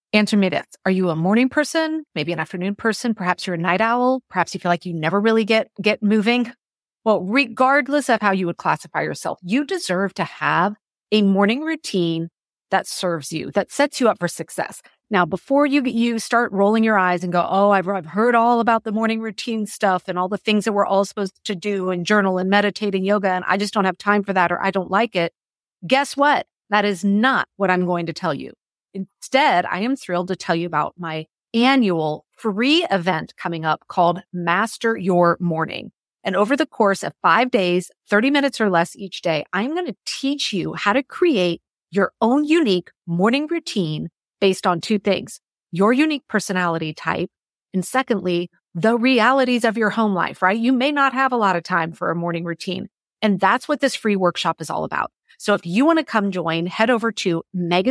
Answer me this. Are you a morning person? Maybe an afternoon person? Perhaps you're a night owl. Perhaps you feel like you never really get moving. Well, regardless of how you would classify yourself, you deserve to have a morning routine that serves you, that sets you up for success. Now, before you start rolling your eyes and go, oh, I've heard all about the morning routine stuff and all the things that we're all supposed to do and journal and meditate and yoga, and I just don't have time for that or I don't like it. Guess what? That is not what I'm going to tell you. Instead, I am thrilled to tell you about my annual free event coming up called Master Your Morning. And over the course of 5 days, 30 minutes or less each day, I'm going to teach you how to create your own unique morning routine based on two things: your unique personality type, and secondly, the realities of your home life, right? You may not have a lot of time for a morning routine. And that's what this free workshop is all about. So if you want to come join, head over to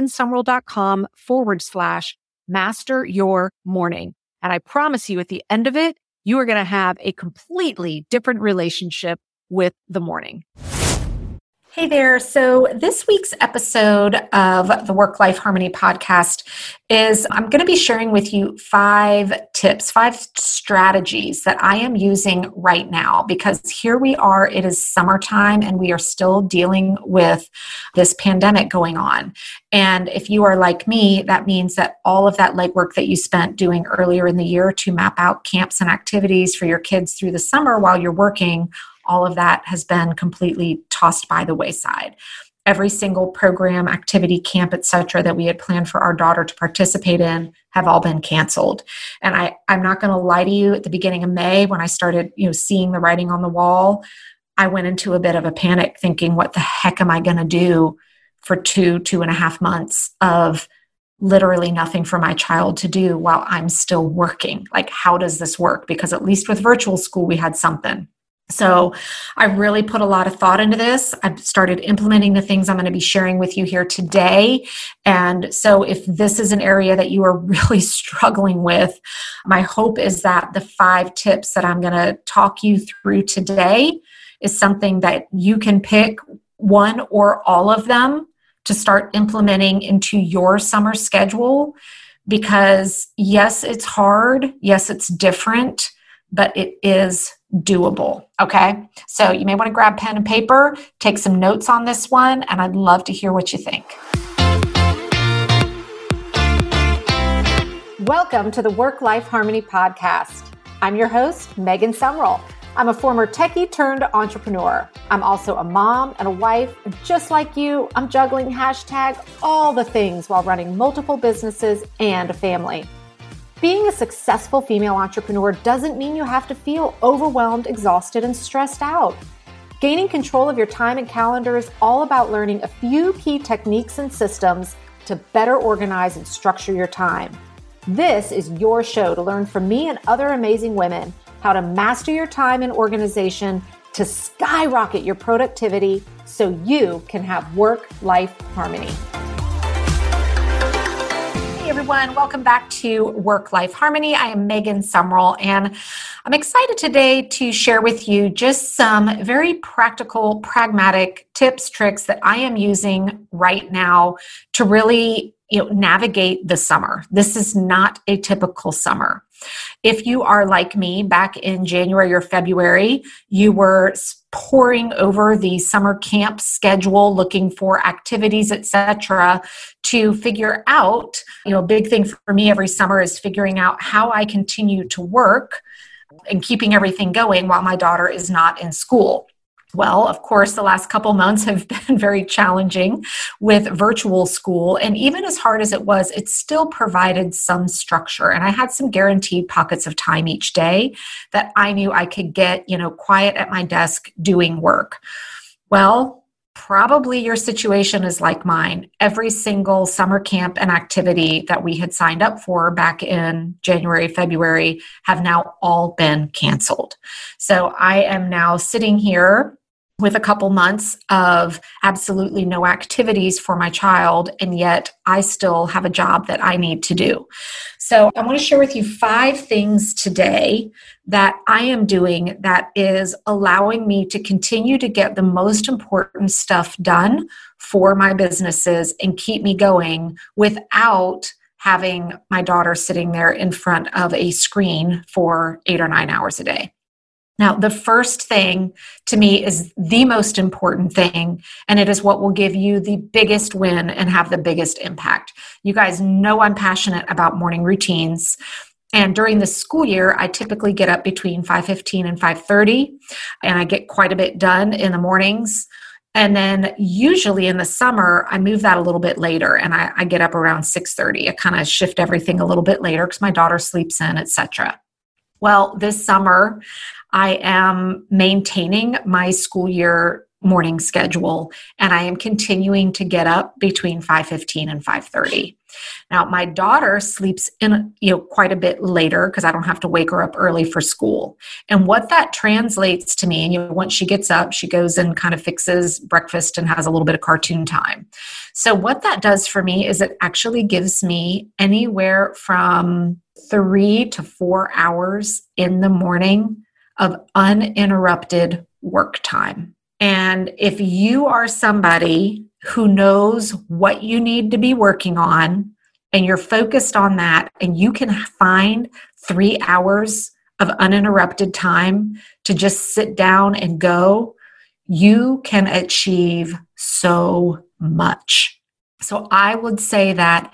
megansumrell.com/master your morning. And I promise you at the end of it, you are going to have a completely different relationship with the morning. Hey there. So this week's episode of the Work-Life Harmony podcast is I'm going to be sharing with you 5 tips, 5 strategies that I am using right now, because here we are, it is summertime and we are still dealing with this pandemic going on. And if you are like me, that means that all of that legwork that you spent doing earlier in the year to map out camps and activities for your kids through the summer while you're working, all of that has been completely tossed by the wayside. Every single program, activity, camp, etc., that we had planned for our daughter to participate in have all been canceled. And I'm not going to lie to you, at the beginning of May, when I started, seeing the writing on the wall, I went into a bit of a panic thinking, what the heck am I going to do for 2.5 months of literally nothing for my child to do while I'm still working? Like, how does this work? Because at least with virtual school, we had something. So I really put a lot of thought into this. I've started implementing the things I'm going to be sharing with you here today. And so if this is an area that you are really struggling with, my hope is that the 5 tips that I'm going to talk you through today is something that you can pick one or all of them to start implementing into your summer schedule. Because yes, it's hard. Yes, it's different, but it is doable. Okay. So you may want to grab pen and paper, take some notes on this one, and I'd love to hear what you think. Welcome to the Work-Life Harmony podcast. I'm your host, Megan Sumrell. I'm a former techie turned entrepreneur. I'm also a mom and a wife. And just like you, I'm juggling #all the things while running multiple businesses and a family. Being a successful female entrepreneur doesn't mean you have to feel overwhelmed, exhausted, and stressed out. Gaining control of your time and calendar is all about learning a few key techniques and systems to better organize and structure your time. This is your show to learn from me and other amazing women how to master your time and organization to skyrocket your productivity so you can have work-life harmony. Everyone, welcome back to Work-Life Harmony. I am Megan Sumrell, and I'm excited today to share with you just some very practical, pragmatic tips, tricks that I am using right now to really navigate the summer. This is not a typical summer. If you are like me, back in January or February, you were poring over the summer camp schedule, looking for activities, etc., to figure out, a big thing for me every summer is figuring out how I continue to work and keeping everything going while my daughter is not in school. Well, of course, the last couple months have been very challenging with virtual school. And even as hard as it was, it still provided some structure. And I had some guaranteed pockets of time each day that I knew I could get, quiet at my desk doing work. Well, probably your situation is like mine. Every single summer camp and activity that we had signed up for back in January, February have now all been canceled. So I am now sitting here with a couple months of absolutely no activities for my child, and yet I still have a job that I need to do. So I want to share with you 5 things today that I am doing that is allowing me to continue to get the most important stuff done for my businesses and keep me going without having my daughter sitting there in front of a screen for 8 or 9 hours a day. Now, the first thing to me is the most important thing, and it is what will give you the biggest win and have the biggest impact. You guys know I'm passionate about morning routines. And during the school year, I typically get up between 5:15 and 5:30, and I get quite a bit done in the mornings. And then usually in the summer, I move that a little bit later, and I get up around 6:30. I kind of shift everything a little bit later because my daughter sleeps in, etc. Well, this summer, I am maintaining my school year morning schedule, and I am continuing to get up between 5:15 and 5:30. Now, my daughter sleeps in, quite a bit later because I don't have to wake her up early for school. And what that translates to me, and once she gets up, she goes and kind of fixes breakfast and has a little bit of cartoon time. So what that does for me is it actually gives me anywhere from 3 to 4 hours in the morning of uninterrupted work time. And if you are somebody who knows what you need to be working on and you're focused on that, and you can find 3 hours of uninterrupted time to just sit down and go, you can achieve so much. So I would say that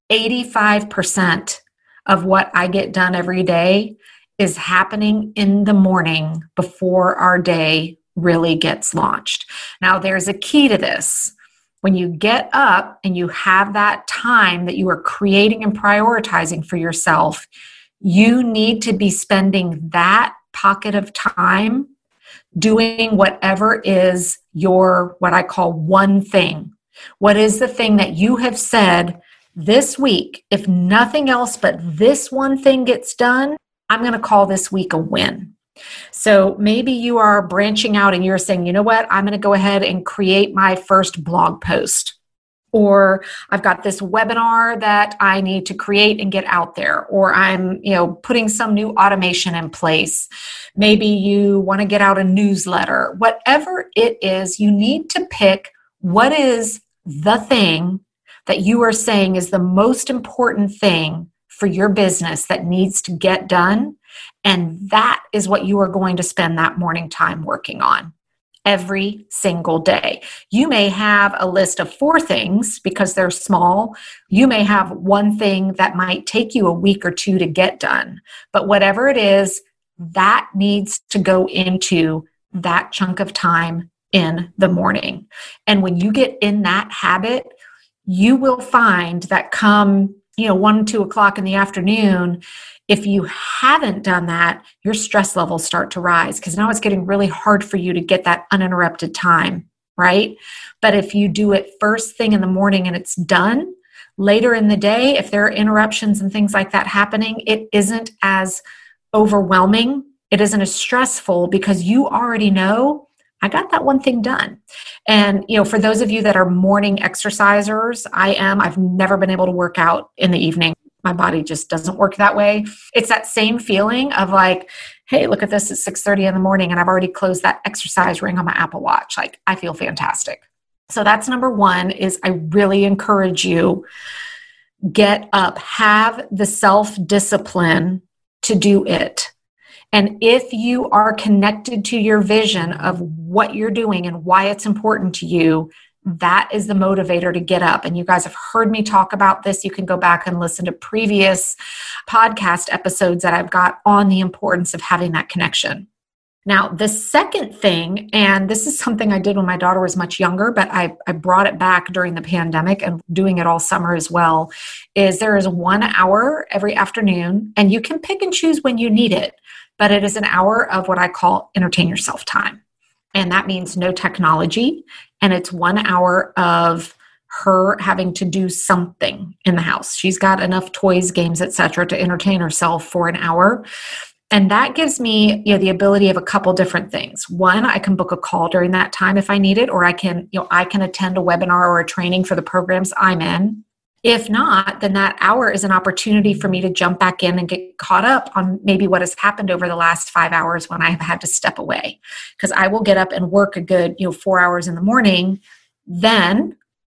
85% of what I get done every day is happening in the morning before our day really gets launched. Now, there's a key to this. When you get up and you have that time that you are creating and prioritizing for yourself, you need to be spending that pocket of time doing whatever is your, what I call one thing. What is the thing that you have said this week, if nothing else but this one thing gets done, I'm going to call this week a win. So maybe you are branching out and you're saying, you know what, I'm going to go ahead and create my first blog post. Or I've got this webinar that I need to create and get out there. Or I'm, putting some new automation in place. Maybe you want to get out a newsletter. Whatever it is, you need to pick what is the thing that you are saying is the most important thing for your business that needs to get done. And that is what you are going to spend that morning time working on every single day. You may have a list of 4 things because they're small. You may have one thing that might take you a week or 2 to get done. But whatever it is, that needs to go into that chunk of time in the morning. And when you get in that habit, you will find that come 1, 2 o'clock in the afternoon, if you haven't done that, your stress levels start to rise because now it's getting really hard for you to get that uninterrupted time, right? But if you do it first thing in the morning and it's done, later in the day, if there are interruptions and things like that happening, it isn't as overwhelming. It isn't as stressful because you already know, I got that one thing done. And, for those of you that are morning exercisers, I've never been able to work out in the evening. My body just doesn't work that way. It's that same feeling of like, hey, look at this, it's 6:30 in the morning and I've already closed that exercise ring on my Apple Watch. Like, I feel fantastic. So that's number 1 is I really encourage you, get up, have the self-discipline to do it. And if you are connected to your vision of what you're doing and why it's important to you, that is the motivator to get up. And you guys have heard me talk about this. You can go back and listen to previous podcast episodes that I've got on the importance of having that connection. Now, the second thing, and this is something I did when my daughter was much younger, but I brought it back during the pandemic and doing it all summer as well, is there is 1 hour every afternoon, and you can pick and choose when you need it, but it is an hour of what I call entertain yourself time. And that means no technology. And it's 1 hour of her having to do something in the house. She's got enough toys, games, etc., to entertain herself for an hour. And that gives me, the ability of a couple different things. One, I can book a call during that time if I need it, or I can attend a webinar or a training for the programs I'm in. If not, then that hour is an opportunity for me to jump back in and get caught up on maybe what has happened over the last 5 hours when I have had to step away. Because I will get up and work a good, 4 hours in the morning. Then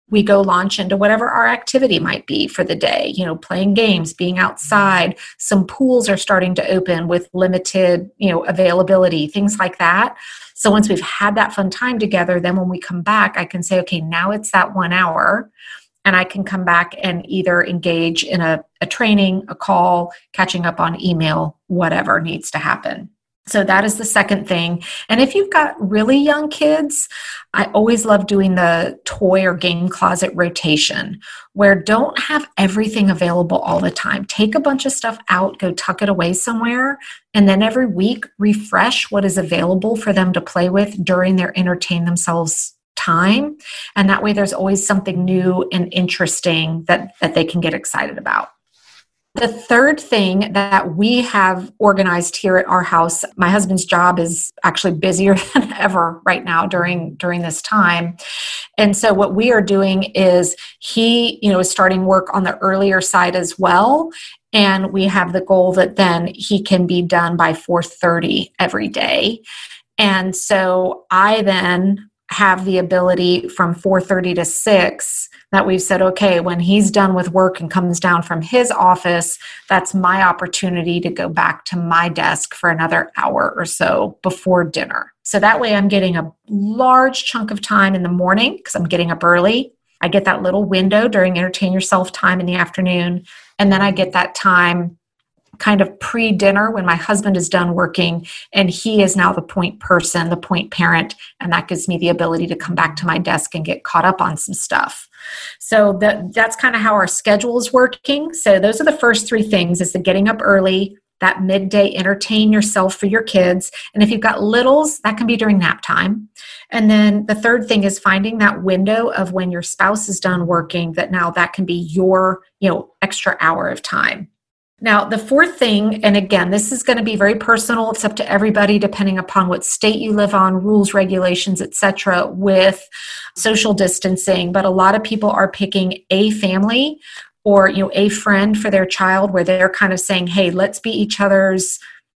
we go launch into whatever our activity might be for the day, playing games, being outside. Some pools are starting to open with limited, availability, things like that. So once we've had that fun time together, then when we come back, I can say, okay, now it's that 1 hour. And I can come back and either engage in a training, a call, catching up on email, whatever needs to happen. So that is the second thing. And if you've got really young kids, I always love doing the toy or game closet rotation, where don't have everything available all the time. Take a bunch of stuff out, go tuck it away somewhere, and then every week refresh what is available for them to play with during their entertain themselves time. And that way there's always something new and interesting that they can get excited about. The third thing that we have organized here at our house, my husband's job is actually busier than ever right now during this time. And so what we are doing is he, is starting work on the earlier side as well. And we have the goal that then he can be done by 4:30 every day. And so I then have the ability from 4:30 to 6 that we've said, okay, when he's done with work and comes down from his office, that's my opportunity to go back to my desk for another hour or so before dinner. So that way I'm getting a large chunk of time in the morning because I'm getting up early. I get that little window during entertain yourself time in the afternoon. And then I get that time kind of pre-dinner when my husband is done working and he is now the point person, the point parent, and that gives me the ability to come back to my desk and get caught up on some stuff. So that's kind of how our schedule is working. So those are the first three things, is the getting up early, that midday entertain yourself for your kids. And if you've got littles, that can be during nap time. And then the third thing is finding that window of when your spouse is done working, that now that can be your, extra hour of time. Now, the fourth thing, and again, this is going to be very personal. It's up to everybody depending upon what state you live on, rules, regulations, etc., with social distancing. But a lot of people are picking a family or, a friend for their child where they're kind of saying, hey, let's be each other's,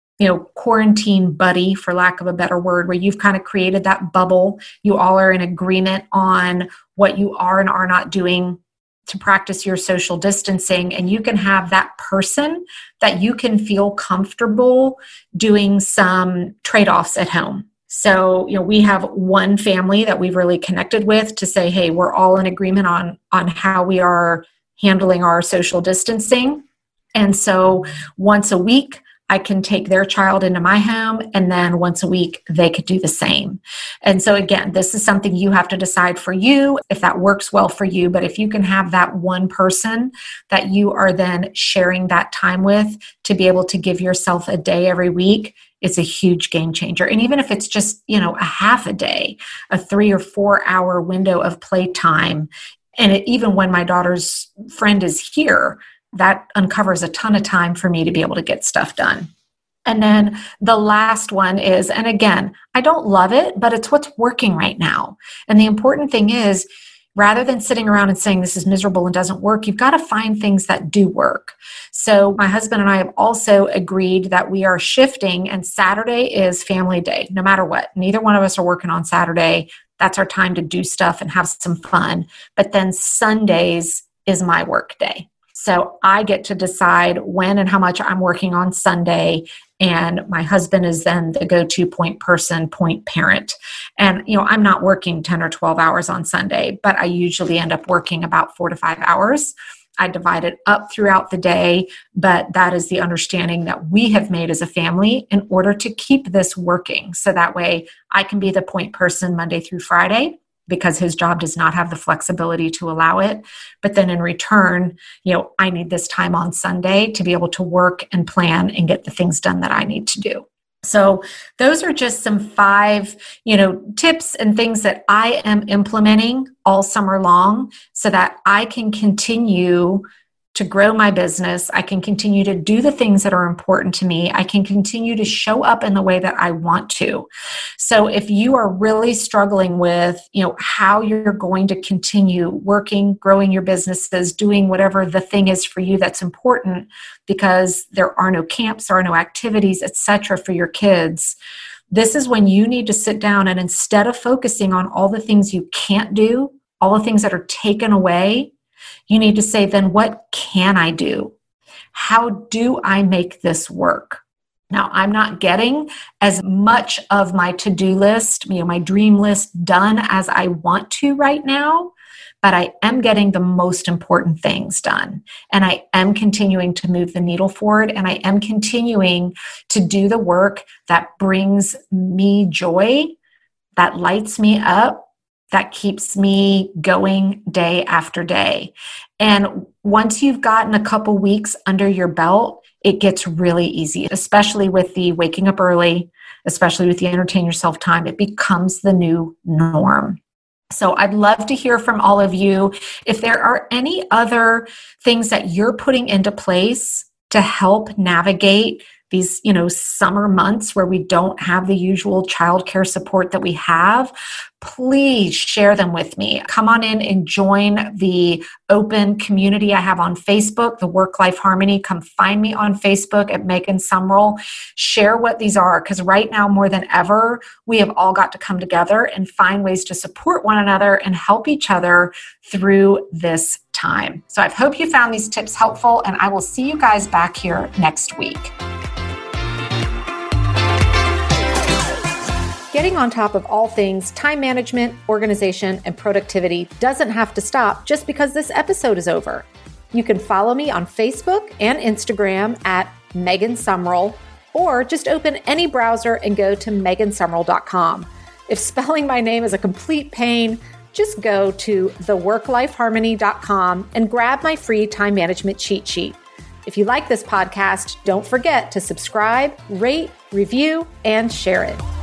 quarantine buddy, for lack of a better word, where you've kind of created that bubble. You all are in agreement on what you are and are not doing to practice your social distancing, and you can have that person that you can feel comfortable doing some trade-offs at home. So, we have one family that we've really connected with to say, hey, we're all in agreement on how we are handling our social distancing. And so once a week, I can take their child into my home, and then once a week, they could do the same. And so again, this is something you have to decide for you if that works well for you. But if you can have that one person that you are then sharing that time with to be able to give yourself a day every week, it's a huge game changer. And even if it's just, a half a day, a 3 or 4 hour window of playtime, and even when my daughter's friend is here, that uncovers a ton of time for me to be able to get stuff done. And then the last one is, and again, I don't love it, but it's what's working right now. And the important thing is, rather than sitting around and saying this is miserable and doesn't work, you've got to find things that do work. So my husband and I have also agreed that we are shifting, and Saturday is family day, no matter what. Neither one of us are working on Saturday. That's our time to do stuff and have some fun. But then Sundays is my work day. So I get to decide when and how much I'm working on Sunday, and my husband is then the go-to point person, point parent. And, I'm not working 10 or 12 hours on Sunday, but I usually end up working about 4 to 5 hours. I divide it up throughout the day, but that is the understanding that we have made as a family in order to keep this working. So that way I can be the point person Monday through Friday, because his job does not have the flexibility to allow it. But then in return, I need this time on Sunday to be able to work and plan and get the things done that I need to do. So those are just some 5, tips and things that I am implementing all summer long so that I can continue to grow my business. I can continue to do the things that are important to me. I can continue to show up in the way that I want to. So if you are really struggling with, how you're going to continue working, growing your businesses, doing whatever the thing is for you that's important, because there are no camps, there are no activities, etc. for your kids, this is when you need to sit down and instead of focusing on all the things you can't do, all the things that are taken away, you need to say, then what can I do? How do I make this work? Now, I'm not getting as much of my to-do list, my dream list done as I want to right now, but I am getting the most important things done. And I am continuing to move the needle forward, and I am continuing to do the work that brings me joy, that lights me up, that keeps me going day after day. And once you've gotten a couple weeks under your belt, it gets really easy, especially with the waking up early, especially with the entertain yourself time. It becomes the new norm. So I'd love to hear from all of you. If there are any other things that you're putting into place to help navigate these, summer months where we don't have the usual childcare support that we have, please share them with me. Come on in and join the open community I have on Facebook, the Work-Life Harmony. Come find me on Facebook at Megan Sumrell. Share what these are, because right now more than ever, we have all got to come together and find ways to support one another and help each other through this time. So I hope you found these tips helpful, and I will see you guys back here next week. Getting on top of all things time management, organization, and productivity doesn't have to stop just because this episode is over. You can follow me on Facebook and Instagram at Megan Sumrell, or just open any browser and go to megansumrell.com. If spelling my name is a complete pain, just go to theworklifeharmony.com and grab my free time management cheat sheet. If you like this podcast, don't forget to subscribe, rate, review, and share it.